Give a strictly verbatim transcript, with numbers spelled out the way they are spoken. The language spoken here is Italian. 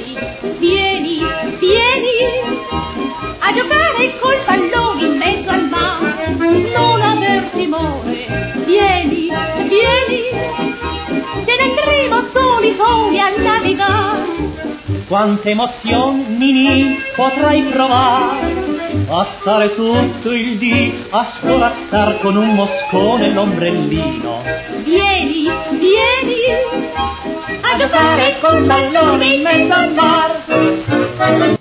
vieni, vieni, vieni a giocare col pallone in mezzo al mare, non aver timore, vieni, vieni, se ne andremo soli soli a navigare. Quante emozioni Nini potrai provare a stare tutto il dì a scorazzar con un moscone l'ombrellino. Vieni, vieni A giocare col pallone in mezzo al mar.